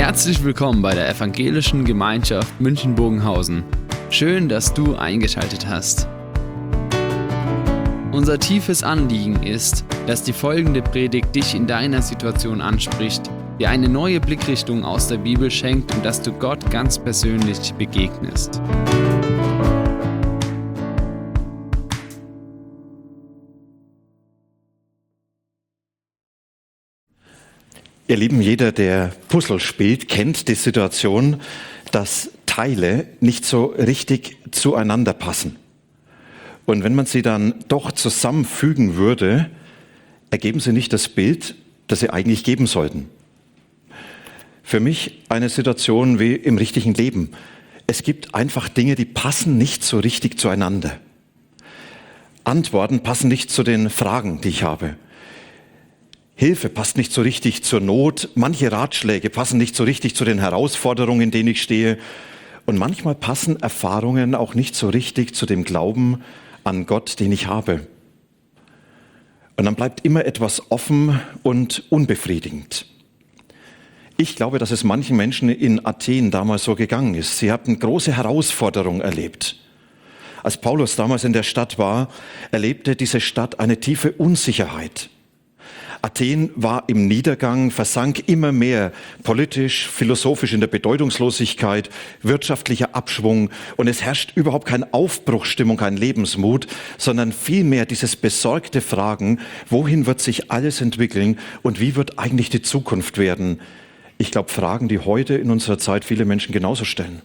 Herzlich willkommen bei der Evangelischen Gemeinschaft München-Bogenhausen. Schön, dass du eingeschaltet hast. Unser tiefes Anliegen ist, dass die folgende Predigt dich in deiner Situation anspricht, dir eine neue Blickrichtung aus der Bibel schenkt und dass du Gott ganz persönlich begegnest. Ihr Lieben, jeder, der Puzzle spielt, kennt die Situation, dass Teile nicht so richtig zueinander passen. Und wenn man sie dann doch zusammenfügen würde, ergeben sie nicht das Bild, das sie eigentlich geben sollten. Für mich eine Situation wie im richtigen Leben. Es gibt einfach Dinge, die passen nicht so richtig zueinander. Antworten passen nicht zu den Fragen, die ich habe. Hilfe passt nicht so richtig zur Not, manche Ratschläge passen nicht so richtig zu den Herausforderungen, in denen ich stehe. Und manchmal passen Erfahrungen auch nicht so richtig zu dem Glauben an Gott, den ich habe. Und dann bleibt immer etwas offen und unbefriedigend. Ich glaube, dass es manchen Menschen in Athen damals so gegangen ist. Sie hatten große Herausforderungen erlebt. Als Paulus damals in der Stadt war, erlebte diese Stadt eine tiefe Unsicherheit. Athen war im Niedergang, versank immer mehr politisch, philosophisch in der Bedeutungslosigkeit, wirtschaftlicher Abschwung und es herrscht überhaupt keine Aufbruchsstimmung, kein Lebensmut, sondern vielmehr dieses besorgte Fragen, wohin wird sich alles entwickeln und wie wird eigentlich die Zukunft werden? Ich glaube, Fragen, die heute in unserer Zeit viele Menschen genauso stellen.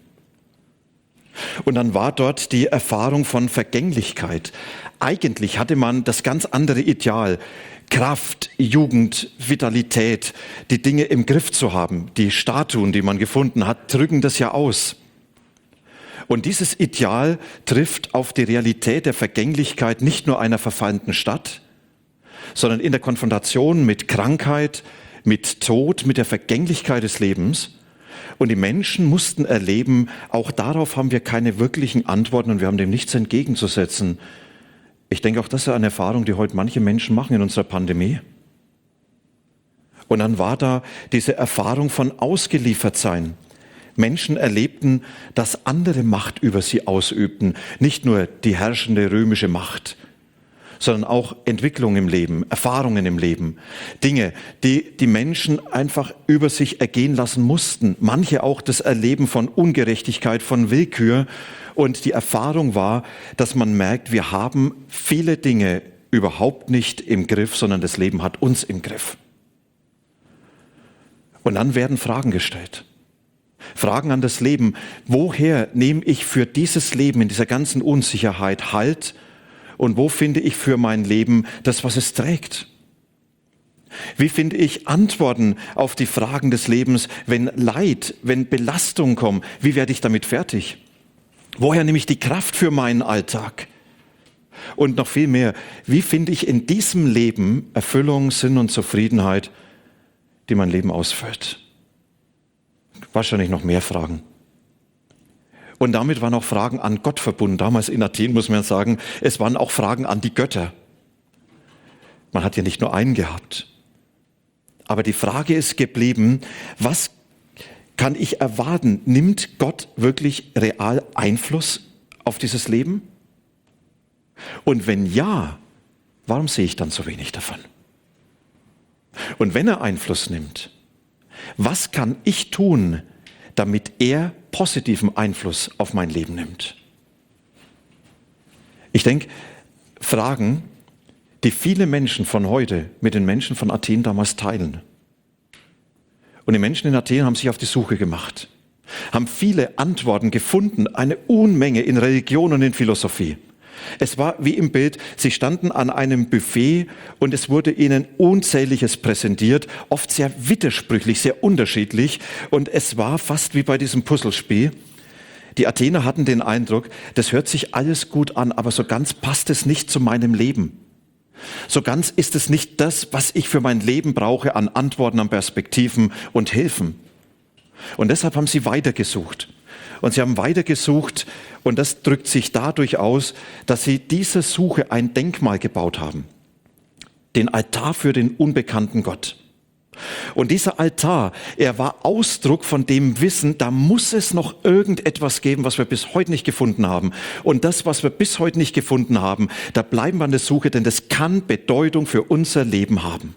Und dann war dort die Erfahrung von Vergänglichkeit. Eigentlich hatte man das ganz andere Ideal, Kraft, Jugend, Vitalität, die Dinge im Griff zu haben. Die Statuen, die man gefunden hat, drücken das ja aus. Und dieses Ideal trifft auf die Realität der Vergänglichkeit nicht nur einer verfallenden Stadt, sondern in der Konfrontation mit Krankheit, mit Tod, mit der Vergänglichkeit des Lebens. Und die Menschen mussten erleben, auch darauf haben wir keine wirklichen Antworten und wir haben dem nichts entgegenzusetzen. Ich denke, auch das ist eine Erfahrung, die heute manche Menschen machen in unserer Pandemie. Und dann war da diese Erfahrung von Ausgeliefertsein. Menschen erlebten, dass andere Macht über sie ausübten. Nicht nur die herrschende römische Macht, sondern auch Entwicklung im Leben, Erfahrungen im Leben. Dinge, die die Menschen einfach über sich ergehen lassen mussten. Manche auch das Erleben von Ungerechtigkeit, von Willkür. Und die Erfahrung war, dass man merkt, wir haben viele Dinge überhaupt nicht im Griff, sondern das Leben hat uns im Griff. Und dann werden Fragen gestellt. Fragen an das Leben. Woher nehme ich für dieses Leben in dieser ganzen Unsicherheit Halt? Und wo finde ich für mein Leben das, was es trägt? Wie finde ich Antworten auf die Fragen des Lebens, wenn Leid, wenn Belastung kommen? Wie werde ich damit fertig? Woher nehme ich die Kraft für meinen Alltag? Und noch viel mehr, wie finde ich in diesem Leben Erfüllung, Sinn und Zufriedenheit, die mein Leben ausfüllt? Wahrscheinlich noch mehr Fragen. Und damit waren auch Fragen an Gott verbunden. Damals in Athen muss man sagen, es waren auch Fragen an die Götter. Man hat ja nicht nur einen gehabt. Aber die Frage ist geblieben, was kann ich erwarten? Nimmt Gott wirklich real Einfluss auf dieses Leben? Und wenn ja, warum sehe ich dann so wenig davon? Und wenn er Einfluss nimmt, was kann ich tun, damit er positiven Einfluss auf mein Leben nimmt? Ich denke, Fragen, die viele Menschen von heute mit den Menschen von Athen damals teilen. Und die Menschen in Athen haben sich auf die Suche gemacht, haben viele Antworten gefunden, eine Unmenge in Religion und in Philosophie. Es war wie im Bild, sie standen an einem Buffet und es wurde ihnen Unzähliges präsentiert, oft sehr widersprüchlich, sehr unterschiedlich und es war fast wie bei diesem Puzzlespiel. Die Athener hatten den Eindruck, das hört sich alles gut an, aber so ganz passt es nicht zu meinem Leben. So ganz ist es nicht das, was ich für mein Leben brauche an Antworten, an Perspektiven und Hilfen. Und deshalb haben sie weitergesucht. Und sie haben weitergesucht und das drückt sich dadurch aus, dass sie dieser Suche ein Denkmal gebaut haben. Den Altar für den unbekannten Gott. Und dieser Altar, er war Ausdruck von dem Wissen, da muss es noch irgendetwas geben, was wir bis heute nicht gefunden haben. Und das, was wir bis heute nicht gefunden haben, da bleiben wir an der Suche, denn das kann Bedeutung für unser Leben haben.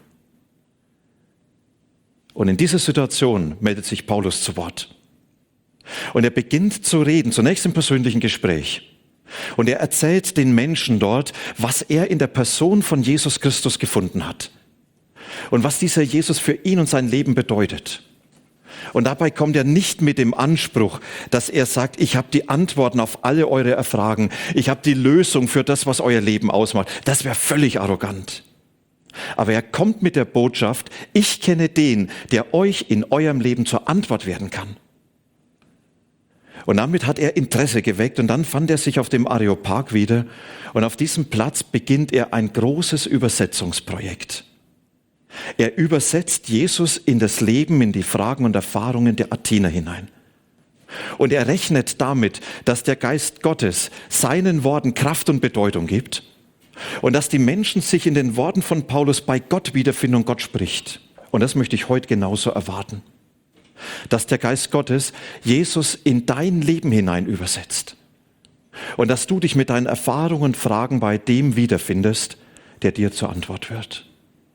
Und in dieser Situation meldet sich Paulus zu Wort. Und er beginnt zu reden, zunächst im persönlichen Gespräch. Und er erzählt den Menschen dort, was er in der Person von Jesus Christus gefunden hat. Und was dieser Jesus für ihn und sein Leben bedeutet. Und dabei kommt er nicht mit dem Anspruch, dass er sagt, ich habe die Antworten auf alle eure Fragen. Ich habe die Lösung für das, was euer Leben ausmacht. Das wäre völlig arrogant. Aber er kommt mit der Botschaft, ich kenne den, der euch in eurem Leben zur Antwort werden kann. Und damit hat er Interesse geweckt und dann fand er sich auf dem Areopag wieder und auf diesem Platz beginnt er ein großes Übersetzungsprojekt. Er übersetzt Jesus in das Leben, in die Fragen und Erfahrungen der Athener hinein. Und er rechnet damit, dass der Geist Gottes seinen Worten Kraft und Bedeutung gibt und dass die Menschen sich in den Worten von Paulus bei Gott wiederfinden und Gott spricht. Und das möchte ich heute genauso erwarten. Dass der Geist Gottes Jesus in dein Leben hinein übersetzt. Und dass du dich mit deinen Erfahrungen und Fragen bei dem wiederfindest, der dir zur Antwort wird.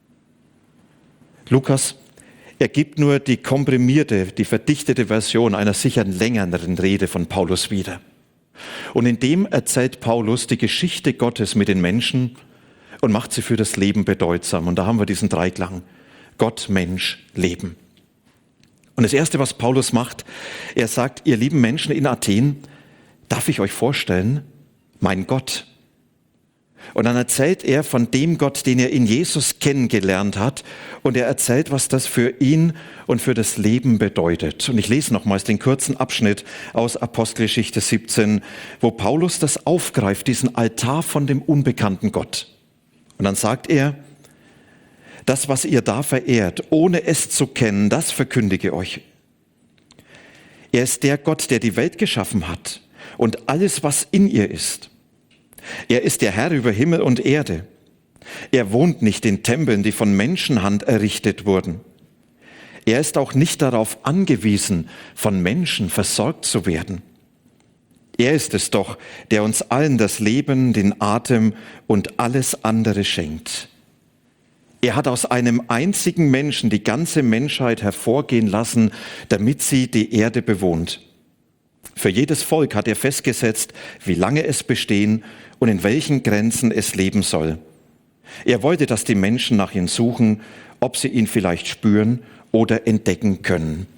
Lukas, er gibt nur die komprimierte, die verdichtete Version einer sicher längeren Rede von Paulus wieder. Und in dem erzählt Paulus die Geschichte Gottes mit den Menschen und macht sie für das Leben bedeutsam. Und da haben wir diesen Dreiklang. Gott, Mensch, Leben. Und das Erste, was Paulus macht, er sagt, ihr lieben Menschen in Athen, darf ich euch vorstellen, mein Gott. Und dann erzählt er von dem Gott, den er in Jesus kennengelernt hat. Und er erzählt, was das für ihn und für das Leben bedeutet. Und ich lese nochmals den kurzen Abschnitt aus Apostelgeschichte 17, wo Paulus das aufgreift, diesen Altar von dem unbekannten Gott. Und dann sagt er, das, was ihr da verehrt, ohne es zu kennen, das verkündige euch. Er ist der Gott, der die Welt geschaffen hat und alles, was in ihr ist. Er ist der Herr über Himmel und Erde. Er wohnt nicht in Tempeln, die von Menschenhand errichtet wurden. Er ist auch nicht darauf angewiesen, von Menschen versorgt zu werden. Er ist es doch, der uns allen das Leben, den Atem und alles andere schenkt. Er hat aus einem einzigen Menschen die ganze Menschheit hervorgehen lassen, damit sie die Erde bewohnt. Für jedes Volk hat er festgesetzt, wie lange es bestehen und in welchen Grenzen es leben soll. Er wollte, dass die Menschen nach ihm suchen, ob sie ihn vielleicht spüren oder entdecken können.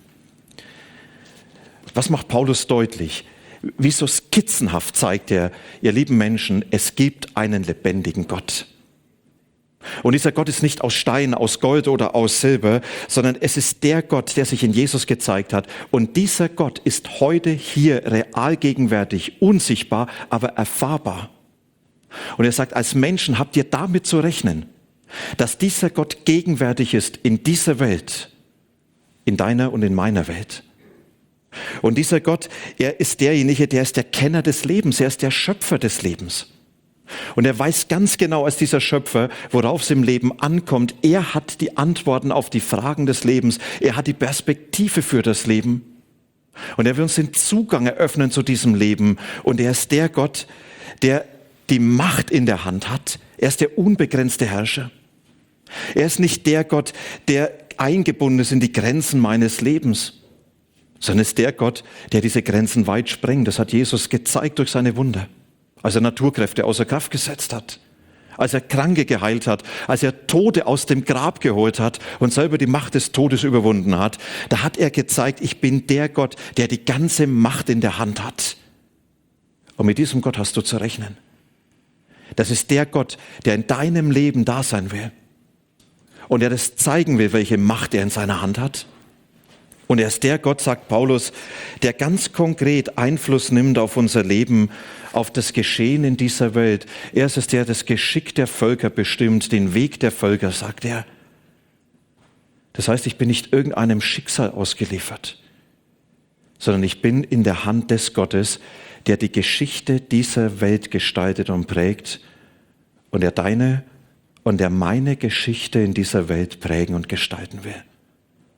Was macht Paulus deutlich? Wie so skizzenhaft zeigt er, ihr lieben Menschen, es gibt einen lebendigen Gott. Und dieser Gott ist nicht aus Stein, aus Gold oder aus Silber, sondern es ist der Gott, der sich in Jesus gezeigt hat. Und dieser Gott ist heute hier real gegenwärtig, unsichtbar, aber erfahrbar. Und er sagt, als Menschen habt ihr damit zu rechnen, dass dieser Gott gegenwärtig ist in dieser Welt, in deiner und in meiner Welt. Und dieser Gott, er ist derjenige, der ist der Kenner des Lebens, er ist der Schöpfer des Lebens. Und er weiß ganz genau als dieser Schöpfer, worauf es im Leben ankommt. Er hat die Antworten auf die Fragen des Lebens. Er hat die Perspektive für das Leben. Und er will uns den Zugang eröffnen zu diesem Leben. Und er ist der Gott, der die Macht in der Hand hat. Er ist der unbegrenzte Herrscher. Er ist nicht der Gott, der eingebunden ist in die Grenzen meines Lebens, sondern ist der Gott, der diese Grenzen weit sprengt. Das hat Jesus gezeigt durch seine Wunder. Als er Naturkräfte außer Kraft gesetzt hat, als er Kranke geheilt hat, als er Tote aus dem Grab geholt hat und selber die Macht des Todes überwunden hat, da hat er gezeigt, ich bin der Gott, der die ganze Macht in der Hand hat. Und mit diesem Gott hast du zu rechnen. Das ist der Gott, der in deinem Leben da sein will und der das zeigen will, welche Macht er in seiner Hand hat. Und er ist der Gott, sagt Paulus, der ganz konkret Einfluss nimmt auf unser Leben, auf das Geschehen in dieser Welt. Er ist es, der das Geschick der Völker bestimmt, den Weg der Völker, sagt er. Das heißt, ich bin nicht irgendeinem Schicksal ausgeliefert, sondern ich bin in der Hand des Gottes, der die Geschichte dieser Welt gestaltet und prägt und der deine und der meine Geschichte in dieser Welt prägen und gestalten will.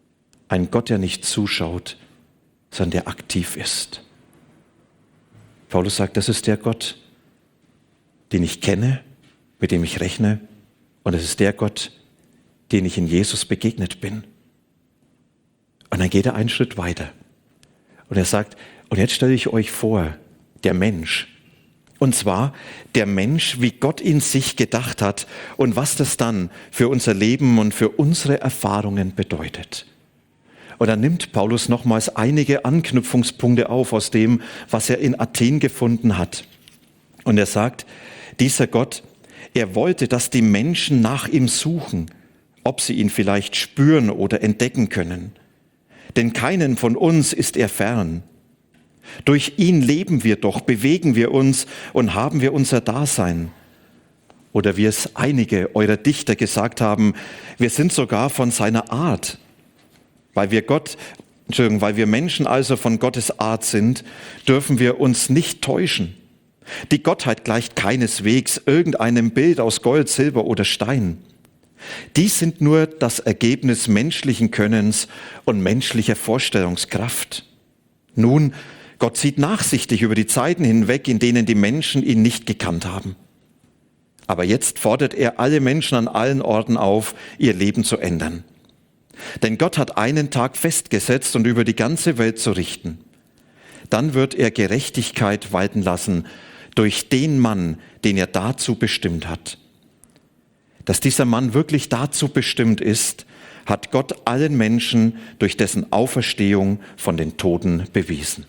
Ein Gott, der nicht zuschaut, sondern der aktiv ist. Paulus sagt, das ist der Gott, den ich kenne, mit dem ich rechne. Und es ist der Gott, den ich in Jesus begegnet bin. Und dann geht er einen Schritt weiter. Und er sagt, und jetzt stelle ich euch vor, der Mensch. Und zwar der Mensch, wie Gott ihn sich gedacht hat und was das dann für unser Leben und für unsere Erfahrungen bedeutet. Und dann nimmt Paulus nochmals einige Anknüpfungspunkte auf aus dem, was er in Athen gefunden hat. Und er sagt, dieser Gott, er wollte, dass die Menschen nach ihm suchen, ob sie ihn vielleicht spüren oder entdecken können. Denn keinen von uns ist er fern. Durch ihn leben wir doch, bewegen wir uns und haben wir unser Dasein. Oder wie es einige eurer Dichter gesagt haben, wir sind sogar von seiner Art. Weil wir Menschen also von Gottes Art sind, dürfen wir uns nicht täuschen. Die Gottheit gleicht keineswegs irgendeinem Bild aus Gold, Silber oder Stein. Dies sind nur das Ergebnis menschlichen Könnens und menschlicher Vorstellungskraft. Nun, Gott sieht nachsichtig über die Zeiten hinweg, in denen die Menschen ihn nicht gekannt haben. Aber jetzt fordert er alle Menschen an allen Orten auf, ihr Leben zu ändern. Denn Gott hat einen Tag festgesetzt und über die ganze Welt zu richten. Dann wird er Gerechtigkeit walten lassen durch den Mann, den er dazu bestimmt hat. Dass dieser Mann wirklich dazu bestimmt ist, hat Gott allen Menschen durch dessen Auferstehung von den Toten bewiesen.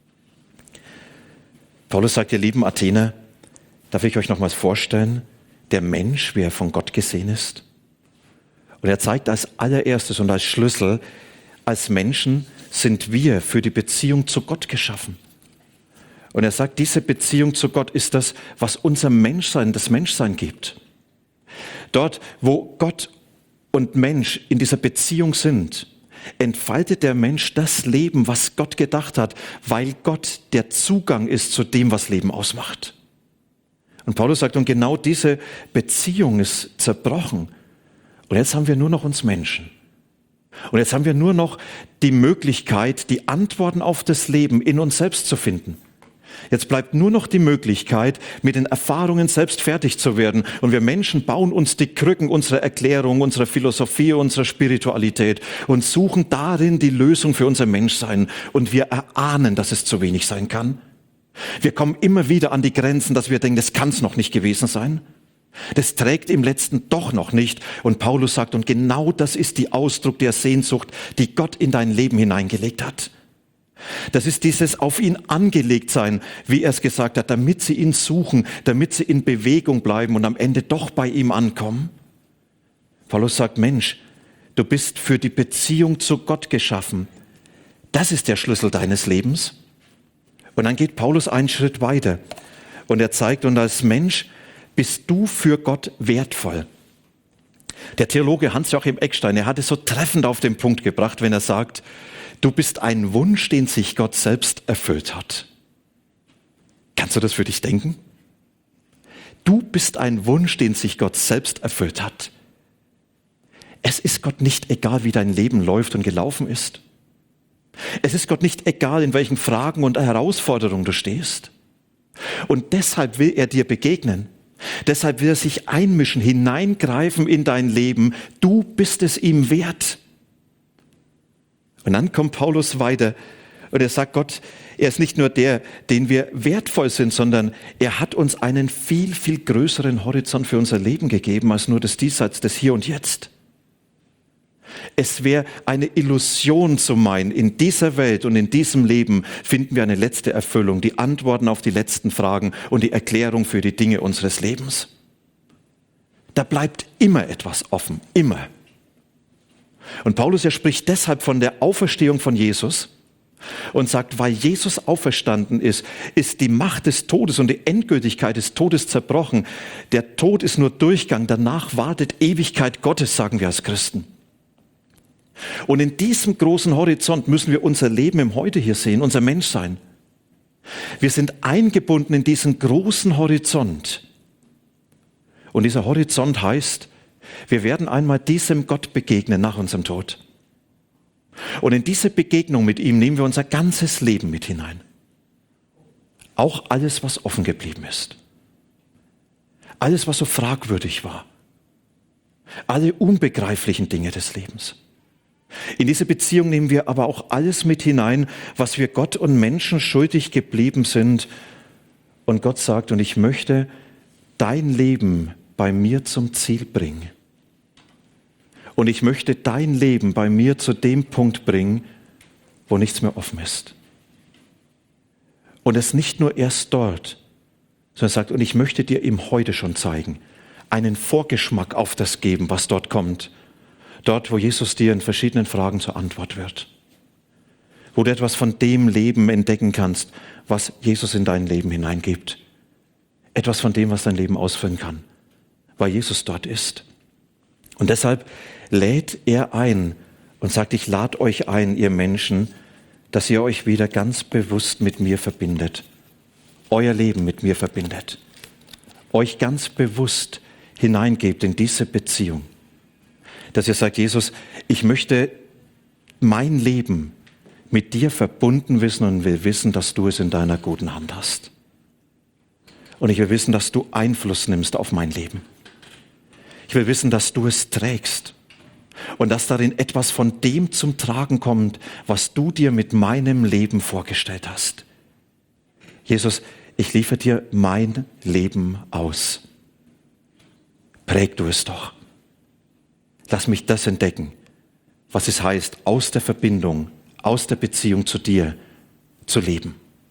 Paulus sagt, ihr lieben Athener, darf ich euch nochmals vorstellen, der Mensch, wie er von Gott gesehen ist? Und er zeigt als allererstes und als Schlüssel, als Menschen sind wir für die Beziehung zu Gott geschaffen. Und er sagt, diese Beziehung zu Gott ist das, was unser Menschsein, das Menschsein gibt. Dort, wo Gott und Mensch in dieser Beziehung sind, entfaltet der Mensch das Leben, was Gott gedacht hat, weil Gott der Zugang ist zu dem, was Leben ausmacht. Und Paulus sagt, und genau diese Beziehung ist zerbrochen. Und jetzt haben wir nur noch uns Menschen. Und jetzt haben wir nur noch die Möglichkeit, die Antworten auf das Leben in uns selbst zu finden. Jetzt bleibt nur noch die Möglichkeit, mit den Erfahrungen selbst fertig zu werden. Und wir Menschen bauen uns die Krücken unserer Erklärung, unserer Philosophie, unserer Spiritualität und suchen darin die Lösung für unser Menschsein. Und wir erahnen, dass es zu wenig sein kann. Wir kommen immer wieder an die Grenzen, dass wir denken, das kann es noch nicht gewesen sein. Das trägt im Letzten doch noch nicht. Und Paulus sagt, und genau das ist die Ausdruck der Sehnsucht, die Gott in dein Leben hineingelegt hat. Das ist dieses auf ihn angelegt sein, wie er es gesagt hat, damit sie ihn suchen, damit sie in Bewegung bleiben und am Ende doch bei ihm ankommen. Paulus sagt, Mensch, du bist für die Beziehung zu Gott geschaffen. Das ist der Schlüssel deines Lebens. Und dann geht Paulus einen Schritt weiter und er zeigt, und als Mensch bist du für Gott wertvoll. Der Theologe Hans-Joachim Eckstein, er hat es so treffend auf den Punkt gebracht, wenn er sagt, du bist ein Wunsch, den sich Gott selbst erfüllt hat. Kannst du das für dich denken? Du bist ein Wunsch, den sich Gott selbst erfüllt hat. Es ist Gott nicht egal, wie dein Leben läuft und gelaufen ist. Es ist Gott nicht egal, in welchen Fragen und Herausforderungen du stehst. Und deshalb will er dir begegnen. Deshalb will er sich einmischen, hineingreifen in dein Leben. Du bist es ihm wert. Und dann kommt Paulus weiter und er sagt, Gott, er ist nicht nur der, den wir wertvoll sind, sondern er hat uns einen viel, viel größeren Horizont für unser Leben gegeben, als nur das Diesseits, das Hier und Jetzt. Es wäre eine Illusion zu meinen, in dieser Welt und in diesem Leben finden wir eine letzte Erfüllung, die Antworten auf die letzten Fragen und die Erklärung für die Dinge unseres Lebens. Da bleibt immer etwas offen, immer. Und Paulus, er spricht deshalb von der Auferstehung von Jesus und sagt, weil Jesus auferstanden ist, ist die Macht des Todes und die Endgültigkeit des Todes zerbrochen. Der Tod ist nur Durchgang, danach wartet Ewigkeit Gottes, sagen wir als Christen. Und in diesem großen Horizont müssen wir unser Leben im Heute hier sehen, unser Menschsein. Wir sind eingebunden in diesen großen Horizont. Und dieser Horizont heißt, wir werden einmal diesem Gott begegnen nach unserem Tod. Und in diese Begegnung mit ihm nehmen wir unser ganzes Leben mit hinein. Auch alles, was offen geblieben ist. Alles, was so fragwürdig war. Alle unbegreiflichen Dinge des Lebens. In diese Beziehung nehmen wir aber auch alles mit hinein, was wir Gott und Menschen schuldig geblieben sind. Und Gott sagt, und ich möchte dein Leben bei mir zum Ziel bringen. Und ich möchte dein Leben bei mir zu dem Punkt bringen, wo nichts mehr offen ist. Und es nicht nur erst dort, sondern er sagt, und ich möchte dir ihm heute schon zeigen, einen Vorgeschmack auf das geben, was dort kommt. Dort, wo Jesus dir in verschiedenen Fragen zur Antwort wird. Wo du etwas von dem Leben entdecken kannst, was Jesus in dein Leben hineingibt. Etwas von dem, was dein Leben ausfüllen kann, weil Jesus dort ist. Und deshalb lädt er ein und sagt, ich lade euch ein, ihr Menschen, dass ihr euch wieder ganz bewusst mit mir verbindet. Euer Leben mit mir verbindet. Euch ganz bewusst hineingebt in diese Beziehung. Dass ihr sagt, Jesus, ich möchte mein Leben mit dir verbunden wissen und will wissen, dass du es in deiner guten Hand hast. Und ich will wissen, dass du Einfluss nimmst auf mein Leben. Ich will wissen, dass du es trägst und dass darin etwas von dem zum Tragen kommt, was du dir mit meinem Leben vorgestellt hast. Jesus, ich liefere dir mein Leben aus. Präg du es doch. Lass mich das entdecken, was es heißt, aus der Verbindung, aus der Beziehung zu dir zu leben.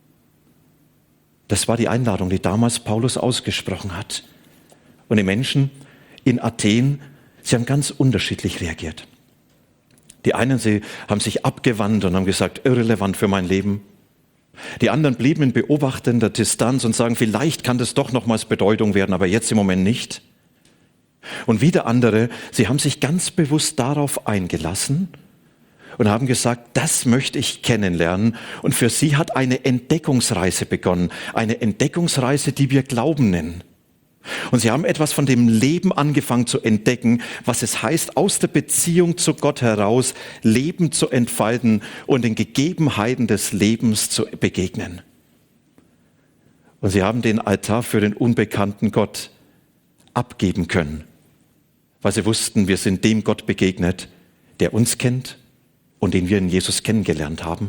Das war die Einladung, die damals Paulus ausgesprochen hat. Und die Menschen in Athen, sie haben ganz unterschiedlich reagiert. Die einen, sie haben sich abgewandt und haben gesagt, irrelevant für mein Leben. Die anderen blieben in beobachtender Distanz und sagen, vielleicht kann das doch nochmals Bedeutung werden, aber jetzt im Moment nicht. Und wieder andere, sie haben sich ganz bewusst darauf eingelassen und haben gesagt, das möchte ich kennenlernen. Und für sie hat eine Entdeckungsreise begonnen. Eine Entdeckungsreise, die wir Glauben nennen. Und sie haben etwas von dem Leben angefangen zu entdecken, was es heißt, aus der Beziehung zu Gott heraus Leben zu entfalten und den Gegebenheiten des Lebens zu begegnen. Und sie haben den Altar für den unbekannten Gott abgeben können, weil sie wussten, wir sind dem Gott begegnet, der uns kennt und den wir in Jesus kennengelernt haben.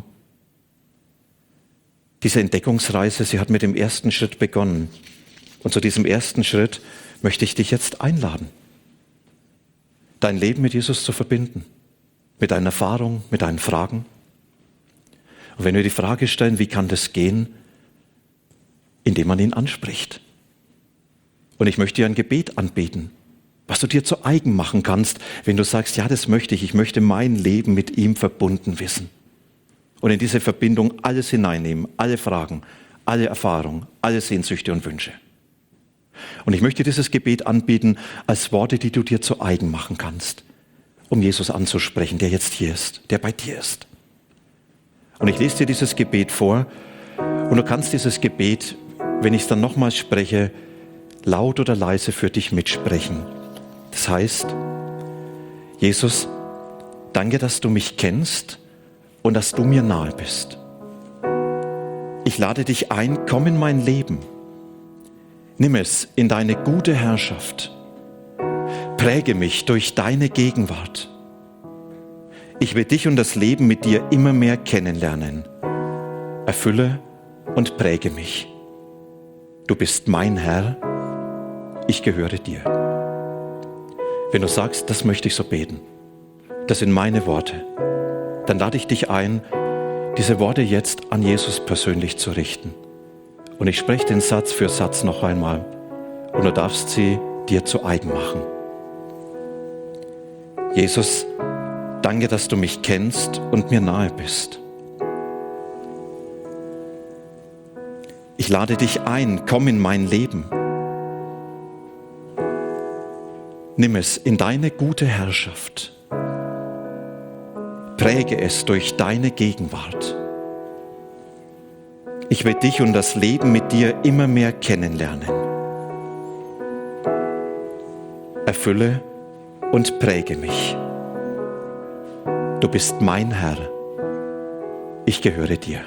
Diese Entdeckungsreise, sie hat mit dem ersten Schritt begonnen. Und zu diesem ersten Schritt möchte ich dich jetzt einladen, dein Leben mit Jesus zu verbinden, mit deinen Erfahrungen, mit deinen Fragen. Und wenn wir die Frage stellen, wie kann das gehen? Indem man ihn anspricht. Und ich möchte dir ein Gebet anbieten, was du dir zu eigen machen kannst, wenn du sagst, ja, das möchte ich möchte mein Leben mit ihm verbunden wissen. Und in diese Verbindung alles hineinnehmen, alle Fragen, alle Erfahrungen, alle Sehnsüchte und Wünsche. Und ich möchte dieses Gebet anbieten als Worte, die du dir zu eigen machen kannst, um Jesus anzusprechen, der jetzt hier ist, der bei dir ist. Und ich lese dir dieses Gebet vor und du kannst dieses Gebet, wenn ich es dann nochmals spreche, laut oder leise für dich mitsprechen. Das heißt, Jesus, danke, dass du mich kennst und dass du mir nahe bist. Ich lade dich ein, komm in mein Leben. Nimm es in deine gute Herrschaft. Präge mich durch deine Gegenwart. Ich will dich und das Leben mit dir immer mehr kennenlernen. Erfülle und präge mich. Du bist mein Herr, ich gehöre dir. Wenn du sagst, das möchte ich so beten, das sind meine Worte, dann lade ich dich ein, diese Worte jetzt an Jesus persönlich zu richten. Und ich spreche den Satz für Satz noch einmal und du darfst sie dir zu eigen machen. Jesus, danke, dass du mich kennst und mir nahe bist. Ich lade dich ein, komm in mein Leben. Nimm es in deine gute Herrschaft. Präge es durch deine Gegenwart. Ich will dich und das Leben mit dir immer mehr kennenlernen. Erfülle und präge mich. du bist mein Herr. Ich gehöre dir.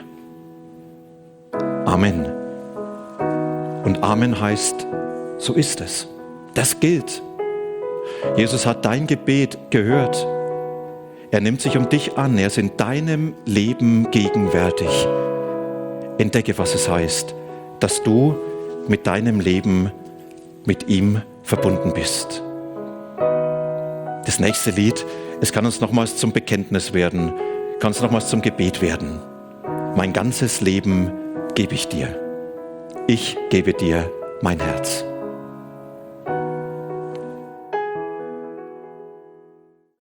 Amen. Und Amen heißt, so ist es. Das gilt. Jesus hat dein Gebet gehört. Er nimmt sich um dich an. Er ist in deinem Leben gegenwärtig. Entdecke, was es heißt, dass du mit deinem Leben mit ihm verbunden bist. Das nächste Lied, es kann uns nochmals zum Bekenntnis werden, kann es nochmals zum Gebet werden. Mein ganzes Leben gebe ich dir. Ich gebe dir mein Herz.